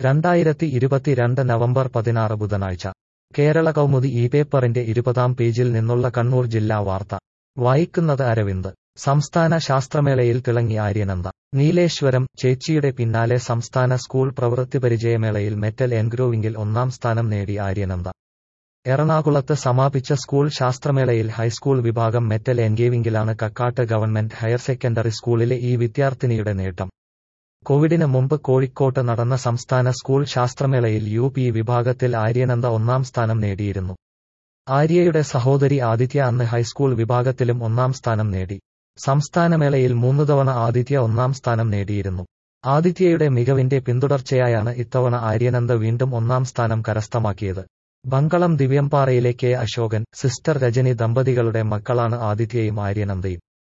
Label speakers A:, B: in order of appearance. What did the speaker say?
A: 2022 November 16 ബുധനാഴ്ച കേരള കൗമുദി ഈ പേപ്പറിന്റെ 20-ാം പേജിൽ നിന്നുള്ള കണ്ണൂർ ജില്ലാ വാർത്ത വായിക്കുന്നത് അരവിന്ദ്. സംസ്ഥാന ശാസ്ത്രമേളയിൽ തിളങ്ങി ആര്യനന്ദ. നീലേശ്വരം. ചേച്ചിയുടെ പിന്നാലെ സംസ്ഥാന സ്കൂൾ പ്രവൃത്തിപരിചയമേളയിൽ മെറ്റൽ എൻഗ്രോവിംഗിൽ 1-ാം സ്ഥാനം നേടി ആര്യനന്ദ. എറണാകുളത്ത് സമാപിച്ച സ്കൂൾ ശാസ്ത്രമേളയിൽ ഹൈസ്കൂൾ വിഭാഗം മെറ്റൽ എൻഗേവിംഗിലാണ് കക്കാട്ട് ഗവൺമെന്റ് ഹയർ സെക്കൻഡറി സ്കൂളിലെ ഈ വിദ്യാർത്ഥിനിയുടെ നേട്ടം. കോവിഡിന് മുമ്പ് കോഴിക്കോട്ട് നടന്ന സംസ്ഥാന സ്കൂൾ ശാസ്ത്രമേളയിൽ UP വിഭാഗത്തിൽ ആര്യനന്ദ 1-ാം സ്ഥാനം നേടിയിരുന്നു. ആര്യയുടെ സഹോദരി ആദിത്യ അന്ന് ഹൈസ്കൂൾ വിഭാഗത്തിലും 1-ാം സ്ഥാനം നേടി. സംസ്ഥാനമേളയിൽ 3 തവണ ആദിത്യ 1-ാം സ്ഥാനം നേടിയിരുന്നു. ആദിത്യയുടെ മികവിന്റെ പിന്തുടർച്ചയായാണ് ഇത്തവണ ആര്യനന്ദ വീണ്ടും 1-ാം സ്ഥാനം കരസ്ഥമാക്കിയത്. ബങ്കളം ദിവ്യംപാറയിലെ K. അശോകൻ, സിസ്റ്റർ രജനി ദമ്പതികളുടെ മക്കളാണ് ആദിത്യയും ആര്യനന്ദയും.